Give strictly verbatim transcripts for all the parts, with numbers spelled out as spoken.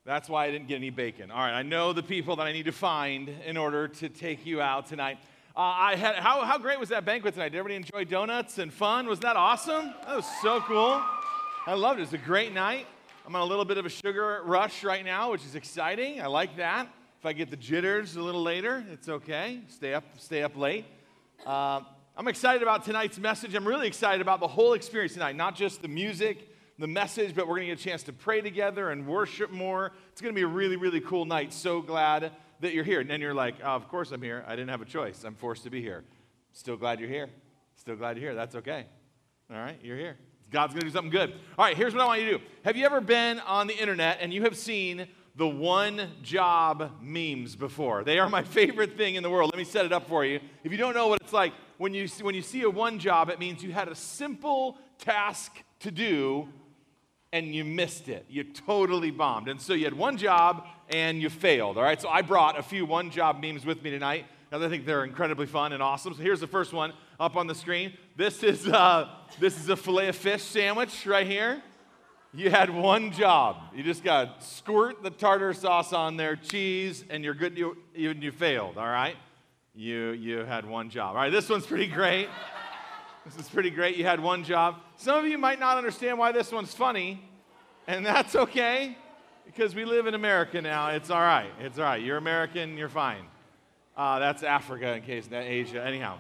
That's why I didn't get any bacon. All right, I know the people that I need to find in order to take you out tonight. Uh, I had how, how great was that banquet tonight? Did everybody enjoy donuts and fun? Was that awesome? That was so cool. I loved it. It was a great night. I'm on a little bit of a sugar rush right now, which is exciting. I like that. If I get the jitters a little later, it's okay. Stay up, stay up late. Uh, I'm excited about tonight's message. I'm really excited about the whole experience tonight, not just the music, the message, but we're going to get a chance to pray together and worship more. It's going to be a really, really cool night. So glad that you're here. And then you're like, oh, of course I'm here. I didn't have a choice. I'm forced to be here. Still glad you're here. Still glad you're here. That's okay. All right, you're here. God's going to do something good. All right, here's what I want you to do. Have you ever been on the internet and you have seen the one job memes before? They are my favorite thing in the world. Let me set it up for you. If you don't know what it's like, when you, when you see a one job, it means you had a simple task to do and you missed it. You totally bombed. And so you had one job and you failed, all right? So I brought a few one-job memes with me tonight, because I think they're incredibly fun and awesome. So here's the first one up on the screen. This is, uh, this is a filet of fish sandwich right here. You had one job. You just got to squirt the tartar sauce on there, cheese, and you're good. You, you, you failed, all right? You, you had one job. All right, this one's pretty great. This is pretty great. You had one job. Some of you might not understand why this one's funny, and that's okay, because we live in America now. It's all right. It's all right. You're American. You're fine. Uh, that's Africa in case that Asia. Anyhow.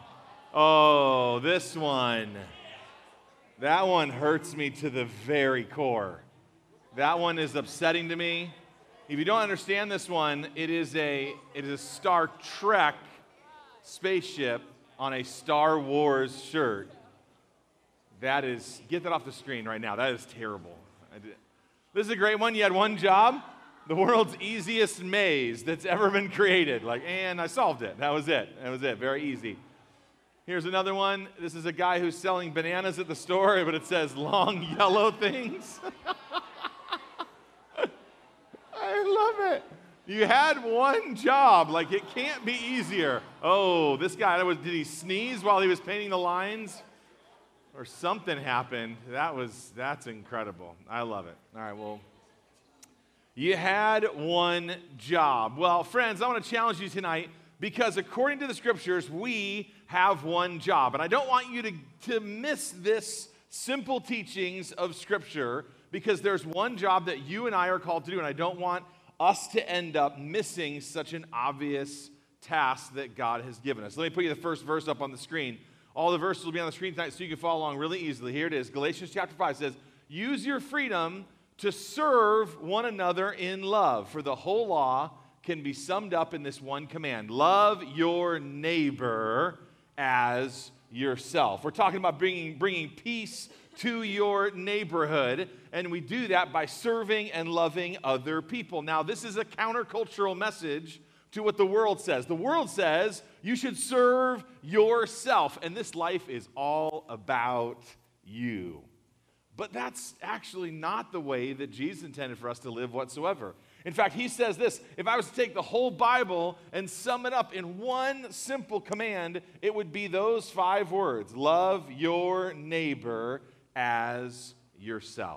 Oh, this one. That one hurts me to the very core. That one is upsetting to me. If you don't understand this one, it is a it is a Star Trek spaceship on a Star Wars shirt. That is, get that off the screen right now. That is terrible. This is a great one. You had one job, the world's easiest maze that's ever been created. Like, and I solved it. That was it. That was it. Very easy. Here's another one. This is a guy who's selling bananas at the store, but it says long yellow things. I love it. You had one job. Like, it can't be easier. Oh, this guy, was, did he sneeze while he was painting the lines? Or something happened. That was, that's incredible. I love it. All right, well, you had one job. Well, friends, I want to challenge you tonight, because according to the scriptures, we have one job. And I don't want you to, to miss this simple teachings of scripture, because there's one job that you and I are called to do, and I don't want us to end up missing such an obvious task that God has given us. Let me put you the first verse up on the screen. All the verses will be on the screen tonight so you can follow along really easily. Here it is. Galatians chapter five says, use your freedom to serve one another in love, for the whole law can be summed up in this one command: love your neighbor as yourself. We're talking about bringing, bringing peace to your neighborhood, and we do that by serving and loving other people. Now, this is a countercultural message to what the world says. The world says you should serve yourself, and this life is all about you. But that's actually not the way that Jesus intended for us to live whatsoever. In fact, he says this: if I was to take the whole Bible and sum it up in one simple command, it would be those five words: love your neighbor as yourself.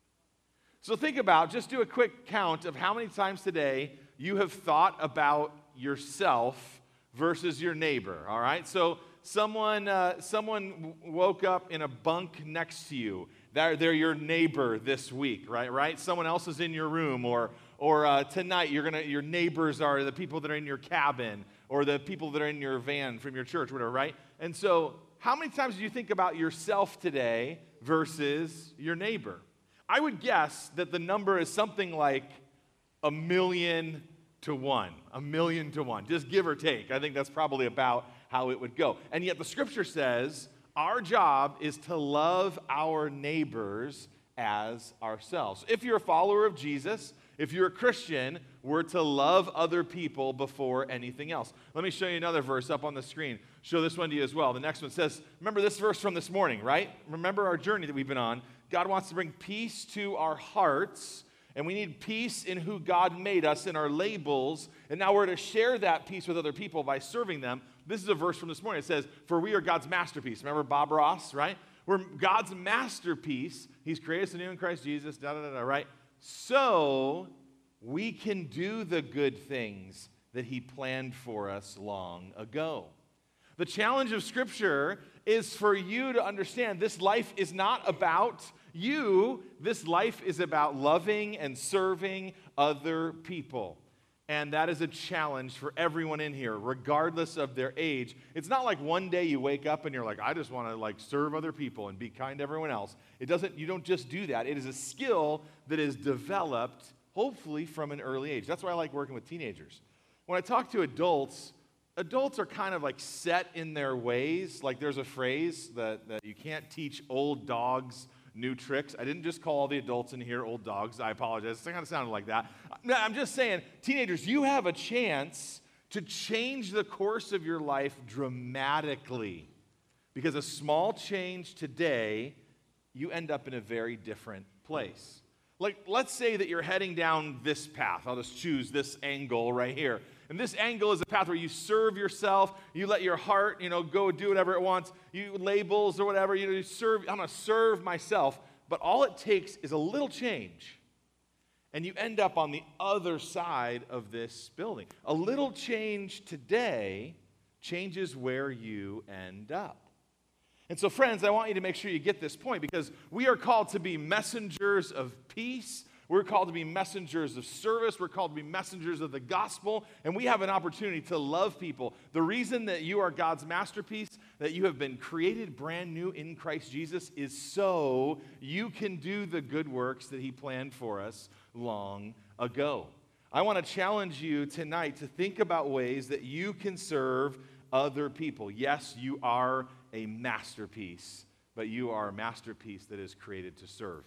So think about, just do a quick count of how many times today you have thought about yourself versus your neighbor, all right? So someone uh, someone woke up in a bunk next to you. They're, they're your neighbor this week, right? Right? Someone else is in your room, or or uh, tonight you're gonna your neighbors are the people that are in your cabin, or the people that are in your van from your church, whatever, right? And so how many times do you think about yourself today versus your neighbor? I would guess that the number is something like a million to one, a million to one, just give or take. I think that's probably about how it would go. And yet the scripture says our job is to love our neighbors as ourselves. If you're a follower of Jesus, if you're a Christian, we're to love other people before anything else. Let me show you another verse up on the screen. Show this one to you as well. The next one says, remember this verse from this morning, right? Remember our journey that we've been on. God wants to bring peace to our hearts, and we need peace in who God made us, in our labels, and now we're to share that peace with other people by serving them. This is a verse from this morning. It says, for we are God's masterpiece. Remember Bob Ross, right? We're God's masterpiece. He's created us anew in Christ Jesus, da da da da, right? So we can do the good things that he planned for us long ago. The challenge of Scripture is for you to understand this life is not about you. This life is about loving and serving other people. And that is a challenge for everyone in here, regardless of their age. It's not like one day you wake up and you're like, I just want to like serve other people and be kind to everyone else. It doesn't, you don't just do that. It is a skill that is developed, hopefully, from an early age. That's why I like working with teenagers. When I talk to adults, adults are kind of like set in their ways. Like there's a phrase that, that you can't teach old dogs new tricks. I didn't just call all the adults in here old dogs. I apologize. It kind of sounded like that. No, I'm just saying, teenagers, you have a chance to change the course of your life dramatically. Because a small change today, you end up in a very different place. Like, let's say that you're heading down this path. I'll just choose this angle right here. And this angle is a path where you serve yourself, you let your heart, you know, go do whatever it wants, you labels or whatever, you know, you serve, I'm going to serve myself. But all it takes is a little change, and you end up on the other side of this building. A little change today changes where you end up. And so, friends, I want you to make sure you get this point, because we are called to be messengers of peace. We're called to be messengers of service. We're called to be messengers of the gospel. And we have an opportunity to love people. The reason that you are God's masterpiece, that you have been created brand new in Christ Jesus, is so you can do the good works that he planned for us long ago. I want to challenge you tonight to think about ways that you can serve other people. Yes, you are a masterpiece, but you are a masterpiece that is created to serve.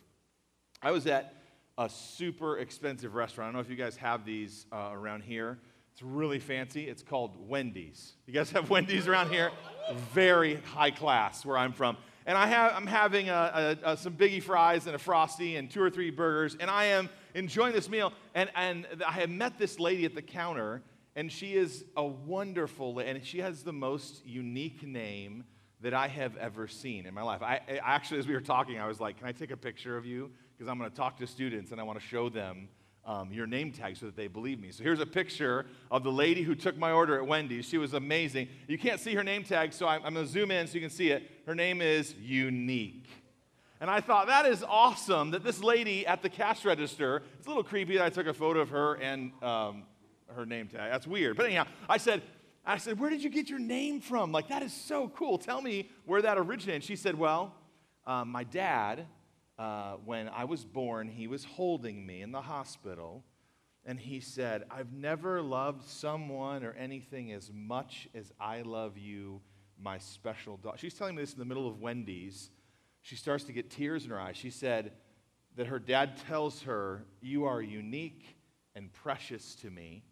I was at a super expensive restaurant. I don't know if you guys have these uh, around here. It's really fancy. It's called Wendy's. You guys have Wendy's around here? Very high class where I'm from. And I have, I'm having a, a, a, some Biggie fries and a Frosty and two or three burgers, and I am enjoying this meal. And, and I have met this lady at the counter, and she is a wonderful, and she has the most unique name that I have ever seen in my life. I, I actually, as we were talking, I was like, can I take a picture of you? Because I'm going to talk to students, and I want to show them um, your name tag so that they believe me. So here's a picture of the lady who took my order at Wendy's. She was amazing. You can't see her name tag, so I'm, I'm going to zoom in so you can see it. Her name is Unique. And I thought, that is awesome that this lady at the cash register, it's a little creepy that I took a photo of her and um, her name tag. That's weird. But anyhow, I said, I said, where did you get your name from? Like, that is so cool. Tell me where that originated. She said, well, um, my dad, uh, when I was born, he was holding me in the hospital, and he said, I've never loved someone or anything as much as I love you, my special dog. She's telling me this in the middle of Wendy's. She starts to get tears in her eyes. She said that her dad tells her, you are unique and precious to me,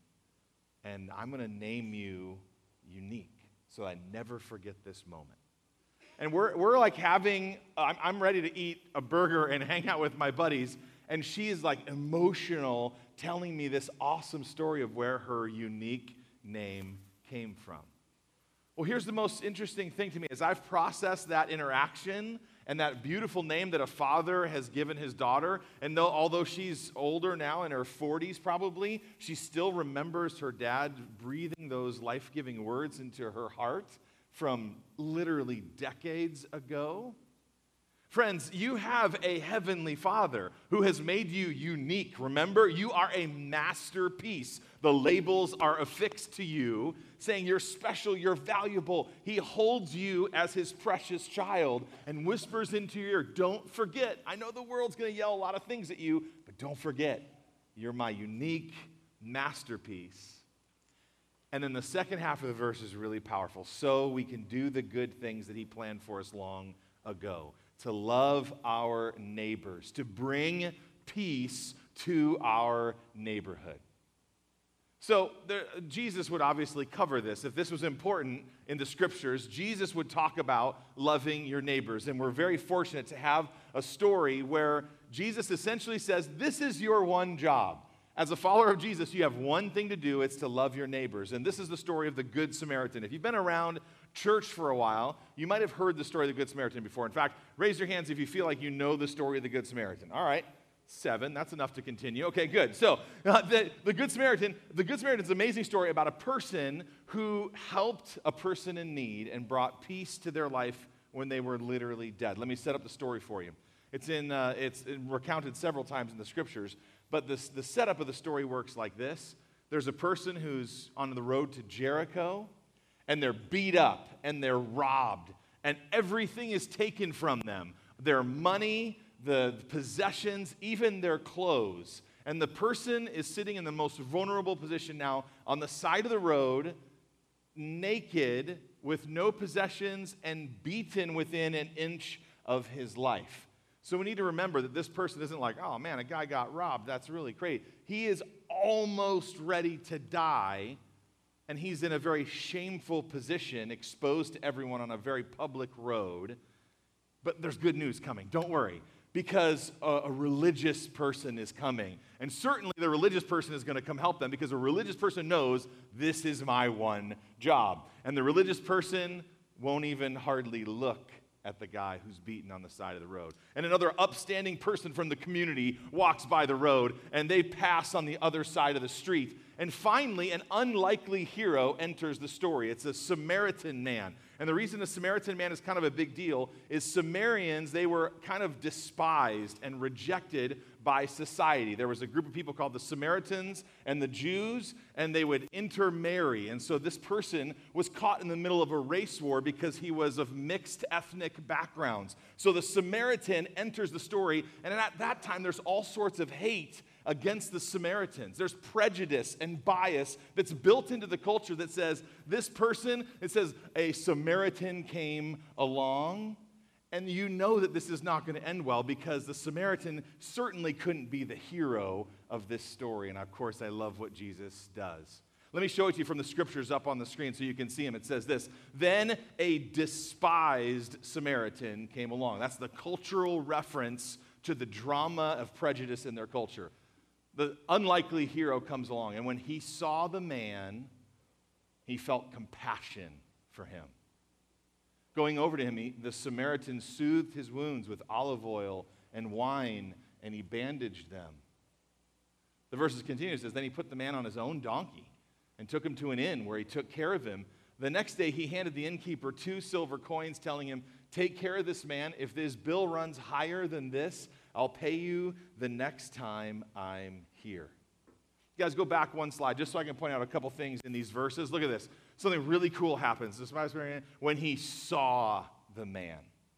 and I'm going to name you Unique so I never forget this moment. And we're, we're like having, I'm, I'm ready to eat a burger and hang out with my buddies, and she is like emotional, telling me this awesome story of where her unique name came from. Well, here's the most interesting thing to me. As I've processed that interaction and that beautiful name that a father has given his daughter, and though, although she's older now, in her forties probably, she still remembers her dad breathing those life-giving words into her heart from literally decades ago. Friends, you have a heavenly Father who has made you unique. Remember, you are a masterpiece. The labels are affixed to you, saying you're special, you're valuable. He holds you as his precious child and whispers into your ear, don't forget. I know the world's going to yell a lot of things at you, but don't forget, you're my unique masterpiece. And then the second half of the verse is really powerful. So we can do the good things that he planned for us long ago. To love our neighbors, to bring peace to our neighborhood. So there, Jesus would obviously cover this. If this was important in the scriptures, Jesus would talk about loving your neighbors. And we're very fortunate to have a story where Jesus essentially says, this is your one job. As a follower of Jesus, you have one thing to do. It's to love your neighbors. And this is the story of the Good Samaritan. If you've been around church for a while, you might have heard the story of the Good Samaritan before. In fact, raise your hands if you feel like you know the story of the Good Samaritan. All right. Seven, that's enough to continue. Okay, good. So uh, the, the Good Samaritan, the Good Samaritan is an amazing story about a person who helped a person in need and brought peace to their life when they were literally dead. Let me set up the story for you. It's in, uh, it's recounted several times in the scriptures, but this, the setup of the story works like this. There's a person who's on the road to Jericho, and they're beat up, and they're robbed, and everything is taken from them. Their money, the possessions, even their clothes. And the person is sitting in the most vulnerable position now on the side of the road, naked, with no possessions, and beaten within an inch of his life. So we need to remember that this person isn't like, oh man, a guy got robbed, that's really great. He is almost ready to die, and he's in a very shameful position, exposed to everyone on a very public road. But there's good news coming, don't worry. Because a, a religious person is coming. And certainly the religious person is going to come help them because a religious person knows this is my one job. And the religious person won't even hardly look at the guy who's beaten on the side of the road. And another upstanding person from the community walks by the road and they pass on the other side of the street. And finally, an unlikely hero enters the story. It's a Samaritan man. And the reason a Samaritan man is kind of a big deal is Samaritans, they were kind of despised and rejected by society. There was a group of people called the Samaritans and the Jews, and they would intermarry. And so this person was caught in the middle of a race war because he was of mixed ethnic backgrounds. So the Samaritan enters the story, and at that time there's all sorts of hate against the Samaritans. There's prejudice and bias that's built into the culture that says this person, it says a Samaritan came along, and you know that this is not going to end well because the Samaritan certainly couldn't be the hero of this story. And of course, I love what Jesus does. Let me show it to you from the scriptures up on the screen so you can see them. It says this, then a despised Samaritan came along. That's the cultural reference to the drama of prejudice in their culture. The unlikely hero comes along, and when he saw the man, he felt compassion for him. Going over to him, he, the Samaritan soothed his wounds with olive oil and wine, and he bandaged them. The verses continue, it says, then he put the man on his own donkey and took him to an inn where he took care of him. The next day he handed the innkeeper two silver coins, telling him, take care of this man. If this bill runs higher than this, I'll pay you the next time I'm here. You guys, go back one slide just so I can point out a couple things in these verses. Look at this. Something really cool happens. This is when he saw the man.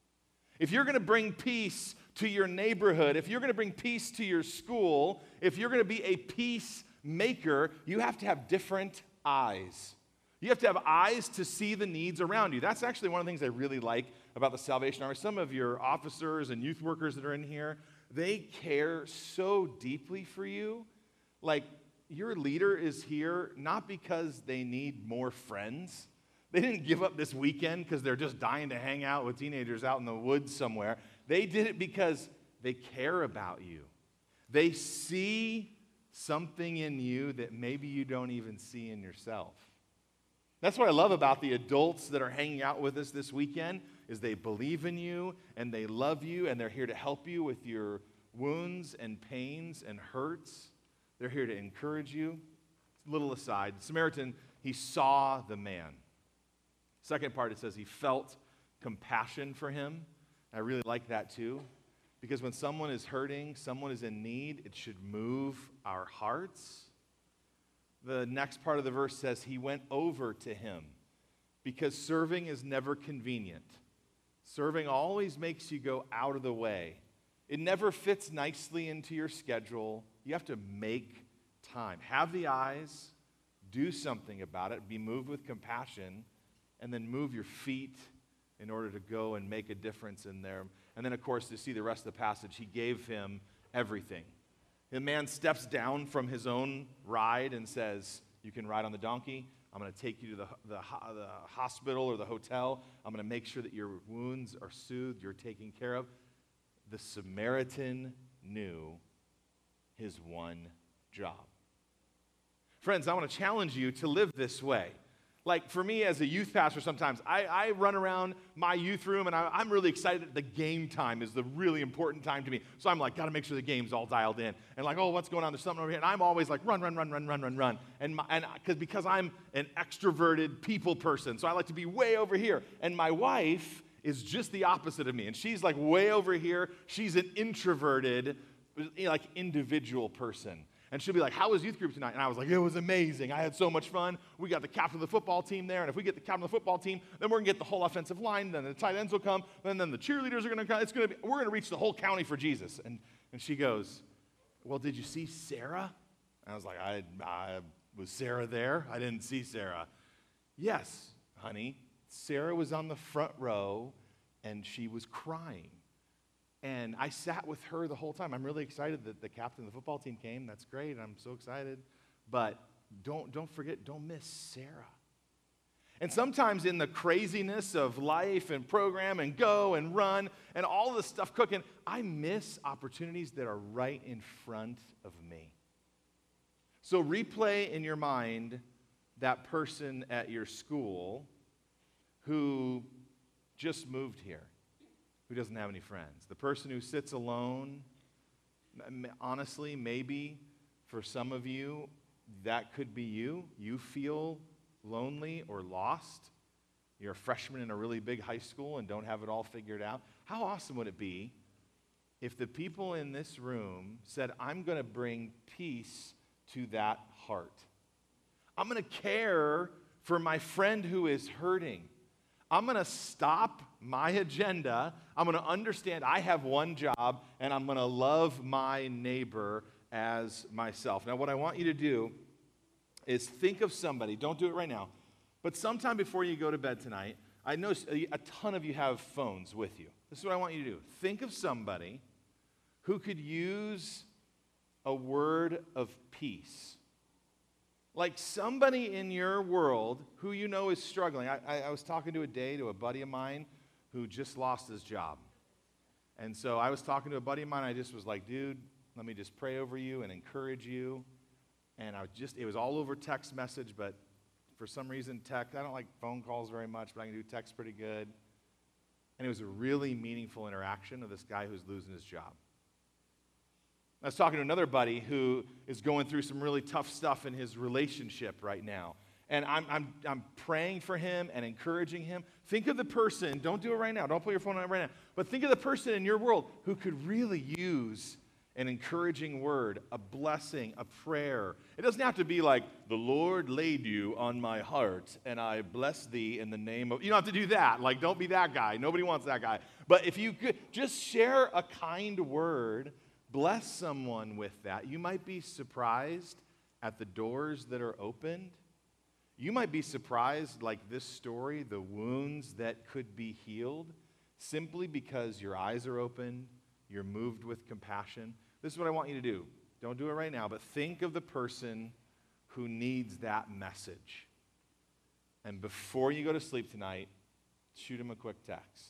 If you're going to bring peace to your neighborhood, if you're going to bring peace to your school, if you're going to be a peacemaker, you have to have different eyes. You have to have eyes to see the needs around you. That's actually one of the things I really like about the Salvation Army. Some of your officers and youth workers that are in here, they care so deeply for you. Like, your leader is here not because they need more friends. They didn't give up this weekend because they're just dying to hang out with teenagers out in the woods somewhere. They did it because they care about you. They see something in you that maybe you don't even see in yourself. That's what I love about the adults that are hanging out with us this weekend is they believe in you and they love you and they're here to help you with your wounds and pains and hurts. They're here to encourage you. Little aside, Samaritan, he saw the man. Second part, it says he felt compassion for him. I really like that too, because when someone is hurting, someone is in need, it should move our hearts. The next part of the verse says he went over to him because serving is never convenient. Serving always makes you go out of the way. It never fits nicely into your schedule. You have to make time. Have the eyes, do something about it, be moved with compassion, and then move your feet in order to go and make a difference in there. And then, of course, to see the rest of the passage, he gave him everything. The man steps down from his own ride and says, you can ride on the donkey. I'm going to take you to the, the, the hospital or the hotel. I'm going to make sure that your wounds are soothed, you're taken care of. The Samaritan knew his one job. Friends, I want to challenge you to live this way. Like for me as a youth pastor sometimes, I, I run around my youth room and I, I'm really excited that the game time is the really important time to me. So I'm like, got to make sure the game's all dialed in. And like, oh, what's going on? There's something over here. And I'm always like, run, run, run, run, run, run, run. And, my, and cause, because I'm an extroverted people person, so I like to be way over here. And my wife is just the opposite of me. And she's like way over here. She's an introverted, like individual person. And she'll be like, how was youth group tonight? And I was like, it was amazing. I had so much fun. We got the captain of the football team there. And if we get the captain of the football team, then we're going to get the whole offensive line. Then the tight ends will come. And then the cheerleaders are going to come. It's going to be, we're going to reach the whole county for Jesus. And, and she goes, well, did you see Sarah? And I was like, I, I was Sarah there? I didn't see Sarah. Yes, honey. Sarah was on the front row, and she was crying. And I sat with her the whole time. I'm really excited that the captain of the football team came. That's great. I'm so excited. But don't, don't forget, don't miss Sarah. And sometimes in the craziness of life and program and go and run and all the stuff cooking, I miss opportunities that are right in front of me. So replay in your mind that person at your school who just moved here, who doesn't have any friends. The person who sits alone, honestly, maybe for some of you, that could be you. You feel lonely or lost. You're a freshman in a really big high school and don't have it all figured out. How awesome would it be if the people in this room said, I'm going to bring peace to that heart. I'm going to care for my friend who is hurting. I'm going to stop my agenda. I'm going to understand I have one job, and I'm going to love my neighbor as myself. Now, what I want you to do is think of somebody. Don't do it right now. But sometime before you go to bed tonight, I know a ton of you have phones with you. This is what I want you to do. Think of somebody who could use a word of peace. Like somebody in your world who you know is struggling. I, I, I was talking to a day to a buddy of mine who just lost his job. And so I was talking to a buddy of mine. I just was like, dude, let me just pray over you and encourage you. And I was just, it was all over text message, but for some reason, text, I don't like phone calls very much, but I can do text pretty good. And it was a really meaningful interaction of this guy who's losing his job. I was talking to another buddy who is going through some really tough stuff in his relationship right now. And I'm, I'm, I'm praying for him and encouraging him. Think of the person, don't do it right now, don't put your phone on it right now, but think of the person in your world who could really use an encouraging word, a blessing, a prayer. It doesn't have to be like, the Lord laid you on my heart, and I bless thee in the name of... You don't have to do that. Like, don't be that guy. Nobody wants that guy. But if you could just share a kind word, bless someone with that. You might be surprised at the doors that are opened. You might be surprised, like this story, the wounds that could be healed simply because your eyes are open, you're moved with compassion. This is what I want you to do. Don't do it right now, but think of the person who needs that message. And before you go to sleep tonight, shoot them a quick text.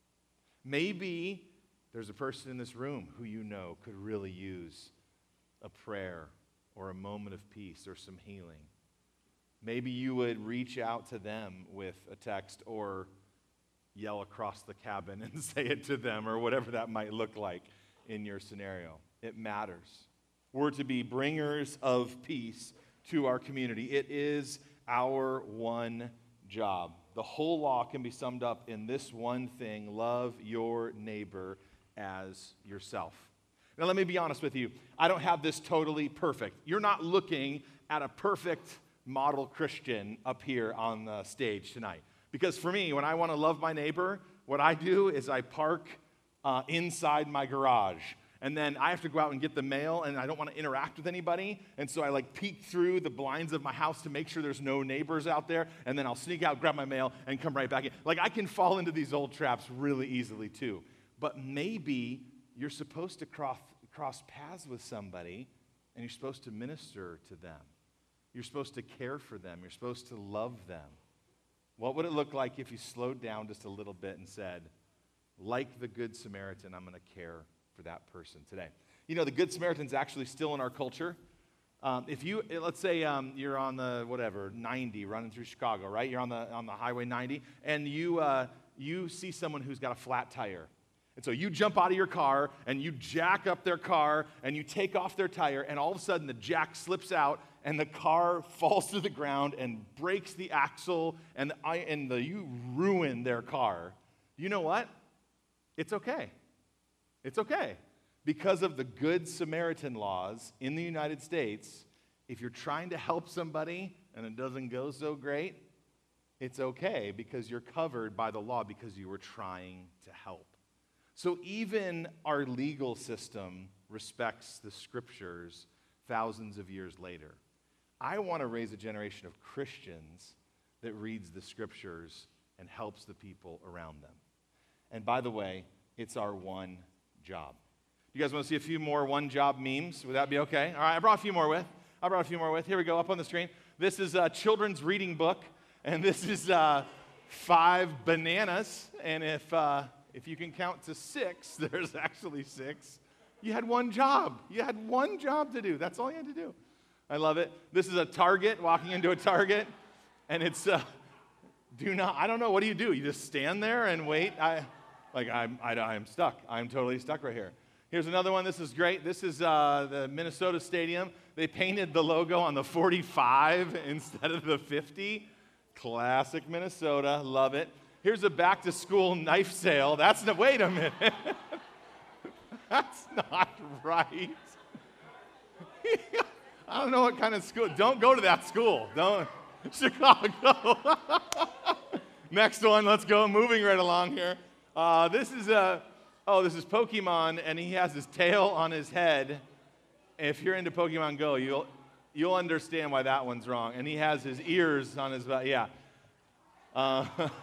Maybe there's a person in this room who you know could really use a prayer or a moment of peace or some healing. Maybe you would reach out to them with a text or yell across the cabin and say it to them or whatever that might look like in your scenario. It matters. We're to be bringers of peace to our community. It is our one job. The whole law can be summed up in this one thing: love your neighbor as yourself. Now, let me be honest with you. I don't have this totally perfect. You're not looking at a perfect model Christian up here on the stage tonight. Because for me, when I want to love my neighbor, what I do is I park uh, inside my garage. And then I have to go out and get the mail, and I don't want to interact with anybody. And so I like peek through the blinds of my house to make sure there's no neighbors out there. And then I'll sneak out, grab my mail, and come right back in. Like, I can fall into these old traps really easily too. But maybe you're supposed to cross, cross paths with somebody, and you're supposed to minister to them. You're supposed to care for them. You're supposed to love them. What would it look like if you slowed down just a little bit and said, like the Good Samaritan, I'm going to care for that person today? You know, the Good Samaritan's actually still in our culture. Um, if you, let's say um, you're on the, whatever, ninety running through Chicago, right? You're on the on the Highway ninety, and you uh, you see someone who's got a flat tire. And so you jump out of your car, and you jack up their car, and you take off their tire, and all of a sudden the jack slips out, and the car falls to the ground and breaks the axle, and, the, and the, you ruin their car. You know what? It's okay. It's okay. Because of the Good Samaritan laws in the United States, if you're trying to help somebody and it doesn't go so great, it's okay because you're covered by the law because you were trying to help. So even our legal system respects the scriptures thousands of years later. I want to raise a generation of Christians that reads the scriptures and helps the people around them. And by the way, it's our one job. You guys want to see a few more one-job memes? Would that be okay? All right, I brought a few more with. I brought a few more with. Here we go, up on the screen. This is a children's reading book, and this is uh, five bananas. And if uh, if you can count to six, there's actually six. You had one job. You had one job to do. That's all you had to do. I love it. This is a Target, walking into a Target, and it's, uh, do not, I don't know, what do you do? You just stand there and wait? I, like, I'm, I, I'm stuck. I'm totally stuck right here. Here's another one. This is great. This is uh, the Minnesota Stadium. They painted the logo on the forty-five instead of the fifty. Classic Minnesota. Love it. Here's a back-to-school knife sale. That's no, wait a minute. That's not right. I don't know what kind of school. Don't go to that school. Don't. Chicago. Next one. Let's go. Moving right along here. Uh, this is a. Oh, this is Pokemon, and he has his tail on his head. If you're into Pokemon Go, you'll you'll understand why that one's wrong. And he has his ears on his back. Yeah. Uh,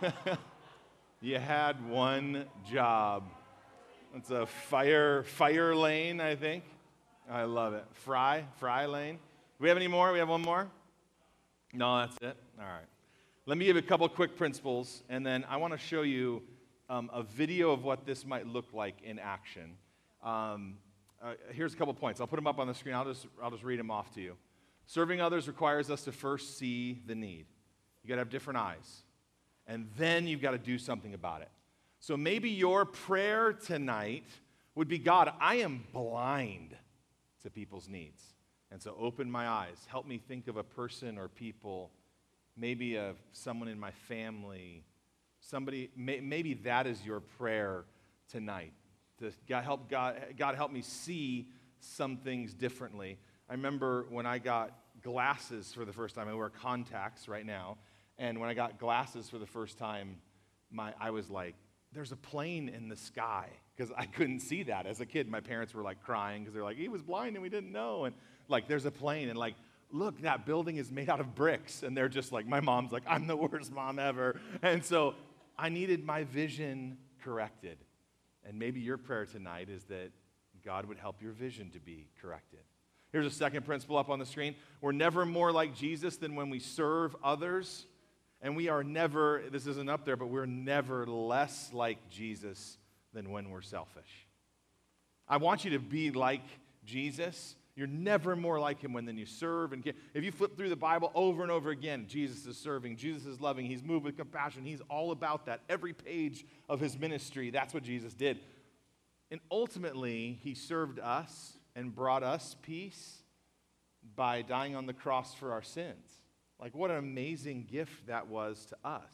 you had one job. It's a fire fire lane, I think. I love it. Fry, fry lane. Do we have any more? We have one more? No, that's it. All right. Let me give you a couple quick principles, and then I want to show you um, a video of what this might look like in action. Um, uh, here's a couple points. I'll put them up on the screen. I'll just I'll just read them off to you. Serving others requires us to first see the need. You got to have different eyes, and then you've got to do something about it. So maybe your prayer tonight would be, God, I am blind to people's needs. And so open my eyes. Help me think of a person or people, maybe of someone in my family, somebody, may, maybe that is your prayer tonight. To God help, God, God help me see some things differently. I remember when I got glasses for the first time. I wear contacts right now. And when I got glasses for the first time, my I was like, there's a plane in the sky, because I couldn't see that. As a kid, my parents were like crying because they're like, he was blind and we didn't know. And like, there's a plane, and like, look, that building is made out of bricks. And they're just like, my mom's like, I'm the worst mom ever. And so I needed my vision corrected. And maybe your prayer tonight is that God would help your vision to be corrected. Here's a second principle up on the screen. We're never more like Jesus than when we serve others. And we are never, this isn't up there, but we're never less like Jesus than when we're selfish. I want you to be like Jesus. You're never more like him when then you serve and give. If you flip through the Bible over and over again, Jesus is serving, Jesus is loving, he's moved with compassion. He's all about that. Every page of his ministry, that's what Jesus did. And ultimately, he served us and brought us peace by dying on the cross for our sins. Like, what an amazing gift that was to us.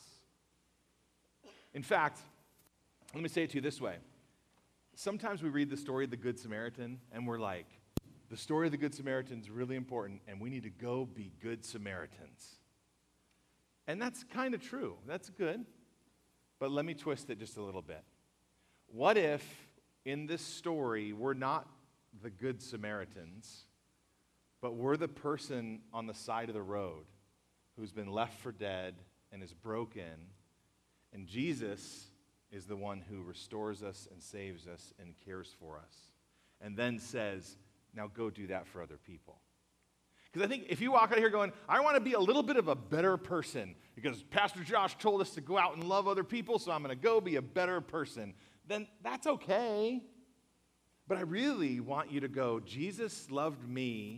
In fact, let me say it to you this way. Sometimes we read the story of the Good Samaritan, and we're like, the story of the Good Samaritan is really important, and we need to go be good Samaritans. And that's kind of true. That's good. But let me twist it just a little bit. What if, in this story, we're not the Good Samaritans, but we're the person on the side of the road who's been left for dead and is broken, and Jesus is the one who restores us and saves us and cares for us, and then says, now go do that for other people. Because I think if you walk out here going, I want to be a little bit of a better person because Pastor Josh told us to go out and love other people, so I'm going to go be a better person, then that's okay. But I really want you to go, Jesus loved me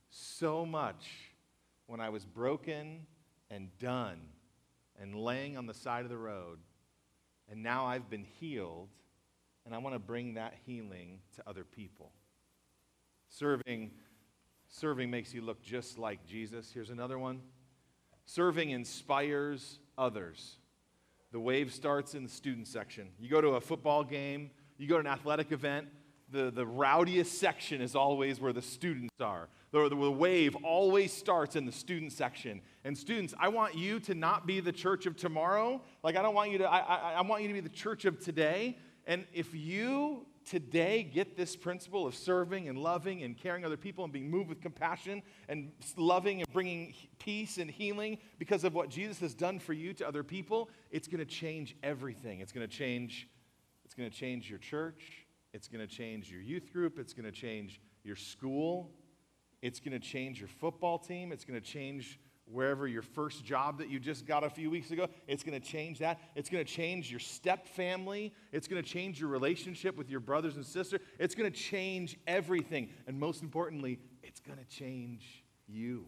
so much when I was broken and done and laying on the side of the road. And now I've been healed, and I want to bring that healing to other people. Serving, serving makes you look just like Jesus. Here's another one. Serving inspires others. The wave starts in the student section. You go to a football game, you go to an athletic event, the, the rowdiest section is always where the students are. The, the, the wave always starts in the student section. And students, I want you to not be the church of tomorrow. Like, I don't want you to, I, I, I want you to be the church of today. And if you today get this principle of serving and loving and caring other people and being moved with compassion and loving and bringing peace and healing because of what Jesus has done for you to other people, it's going to change everything. It's going to change, it's going to change your church. It's going to change your youth group. It's going to change your school. It's going to change your football team. It's going to change wherever your first job that you just got a few weeks ago. It's going to change that. It's going to change your step family. It's going to change your relationship with your brothers and sisters. It's going to change everything. And most importantly, it's going to change you.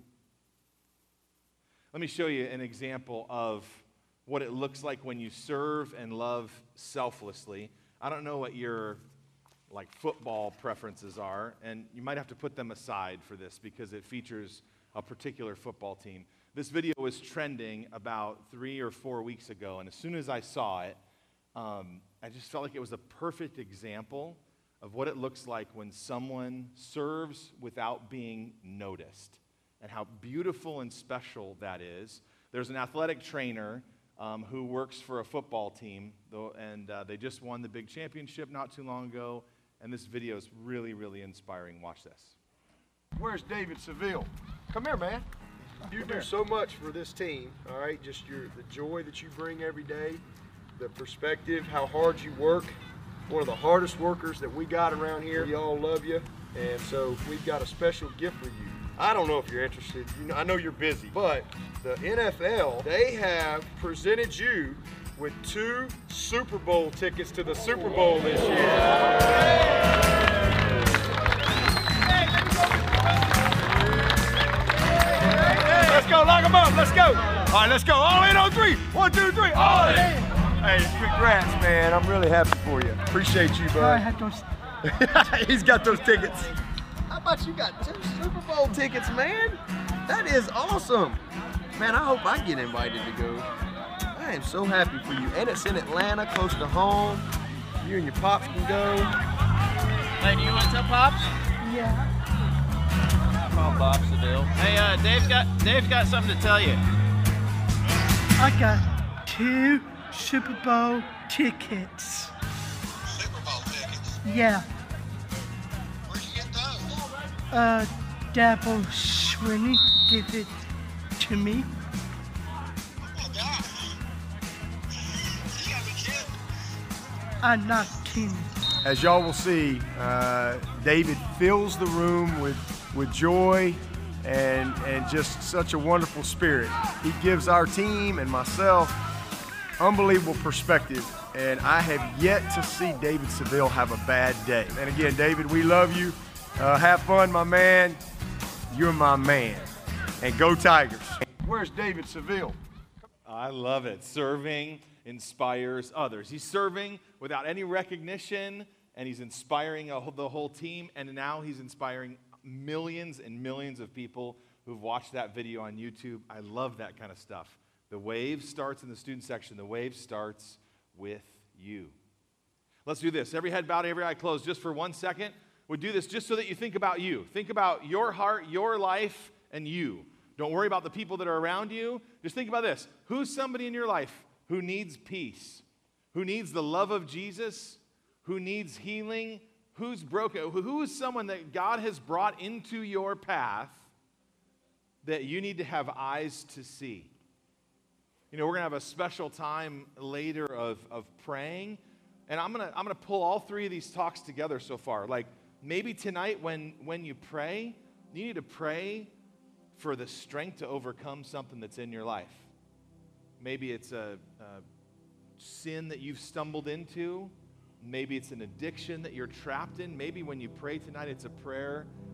Let me show you an example of what it looks like when you serve and love selflessly. I don't know what your like football preferences are, and you might have to put them aside for this because it features a particular football team. This video was trending about three or four weeks ago, and as soon as I saw it, um, I just felt like it was a perfect example of what it looks like when someone serves without being noticed, and how beautiful and special that is. There's an athletic trainer um, who works for a football team, though, and uh, they just won the big championship not too long ago, and this video is really, really inspiring. Watch this. Where's David Seville? Come here, man. You Come do here. so much for this team, all right? Just your the joy that you bring every day, the perspective, how hard you work. One of the hardest workers that we got around here. We all love you, and so we've got a special gift for you. I don't know if you're interested. You know, I know you're busy, but the N F L, they have presented you with two Super Bowl tickets to the Super Bowl this year. Let's go, lock them up, let's go. All right, let's go, all in on three. One, two, three, all in. Hey, congrats, man. I'm really happy for you. Appreciate you, bud. I had those. He's got those tickets. How about you got two Super Bowl tickets, man? That is awesome. Man, I hope I get invited to go. I am so happy for you. And it's in Atlanta, close to home. You and your pops can go. Hey, do you want to tell Pops? Yeah. Call Bob Seville. Hey, uh, Dave's got Dave's got something to tell you. I got two Super Bowl tickets. Super Bowl tickets. Yeah. Where'd you get those? Uh, Dabble Sweeney gave it to me. Oh my gosh. You gotta be kidding. I'm not kidding. As y'all will see, uh, David fills the room with, with joy and, and just such a wonderful spirit. He gives our team and myself unbelievable perspective, and I have yet to see David Seville have a bad day. And again, David, we love you. Uh, have fun, my man. You're my man. And go Tigers. Where's David Seville? I love it. Serving inspires others. He's serving without any recognition, and he's inspiring a, the whole team, and now he's inspiring millions and millions of people who've watched that video on YouTube. I love that kind of stuff. The wave starts in the student section. The wave starts with you. Let's do this. Every head bowed, every eye closed, just for one second. We do this just so that you think about you. Think about your heart, your life, and you. Don't worry about the people that are around you. Just think about this. Who's somebody in your life who needs peace? Who needs the love of Jesus? Who needs healing? Who's broken? Who is someone that God has brought into your path that you need to have eyes to see? You know, we're going to have a special time later of, of praying. And I'm going to I'm going to pull all three of these talks together so far. Like, maybe tonight when, when you pray, you need to pray for the strength to overcome something that's in your life. Maybe it's a, a sin that you've stumbled into. Maybe it's an addiction that you're trapped in. Maybe when you pray tonight, it's a prayer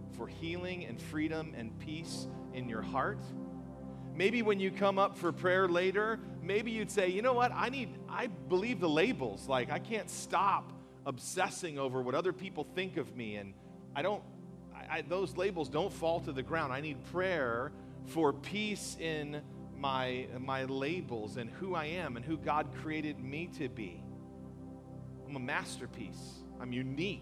for healing and freedom and peace in your heart. Maybe when you come up for prayer later, maybe you'd say, you know what, I need, I believe the labels. Like, I can't stop obsessing over what other people think of me, and I don't, I, I, those labels don't fall to the ground. I need prayer for peace in my, my labels and who I am and who God created me to be. I'm a masterpiece. I'm unique.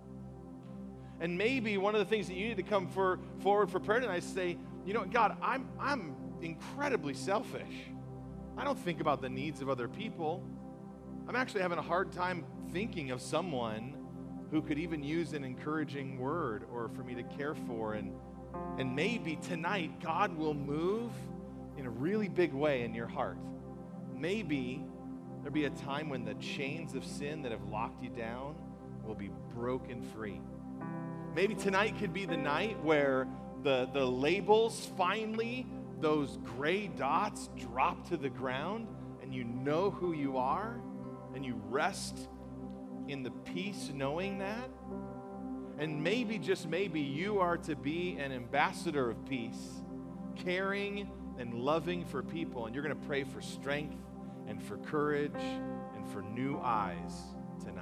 And maybe one of the things that you need to come for, forward for prayer tonight is say, you know, God, I'm, I'm incredibly selfish. I don't think about the needs of other people. I'm actually having a hard time thinking of someone who could even use an encouraging word or for me to care for. And, and maybe tonight God will move in a really big way in your heart. Maybe there'll be a time when the chains of sin that have locked you down will be broken free. Maybe tonight could be the night where the, the labels finally, those gray dots drop to the ground and you know who you are and you rest in the peace knowing that. And maybe, just maybe, you are to be an ambassador of peace, caring and loving for people, and you're going to pray for strength and for courage and for new eyes tonight.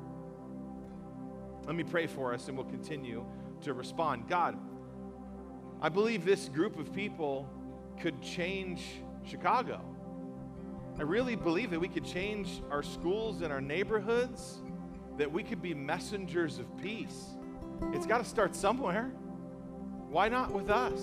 Let me pray for us and we'll continue to respond. God, I believe this group of people could change Chicago. I really believe that we could change our schools and our neighborhoods, that we could be messengers of peace. It's got to start somewhere. Why not with us?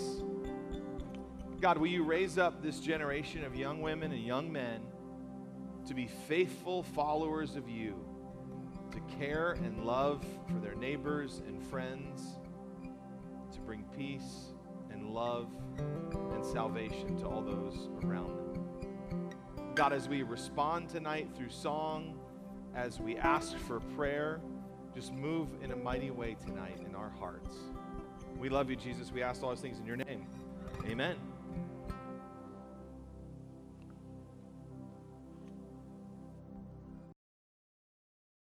God, will you raise up this generation of young women and young men to be faithful followers of you, to care and love for their neighbors and friends, to bring peace and love and salvation to all those around them. God, as we respond tonight through song, as we ask for prayer, just move in a mighty way tonight in our hearts. We love you, Jesus. We ask all these things in your name. Amen.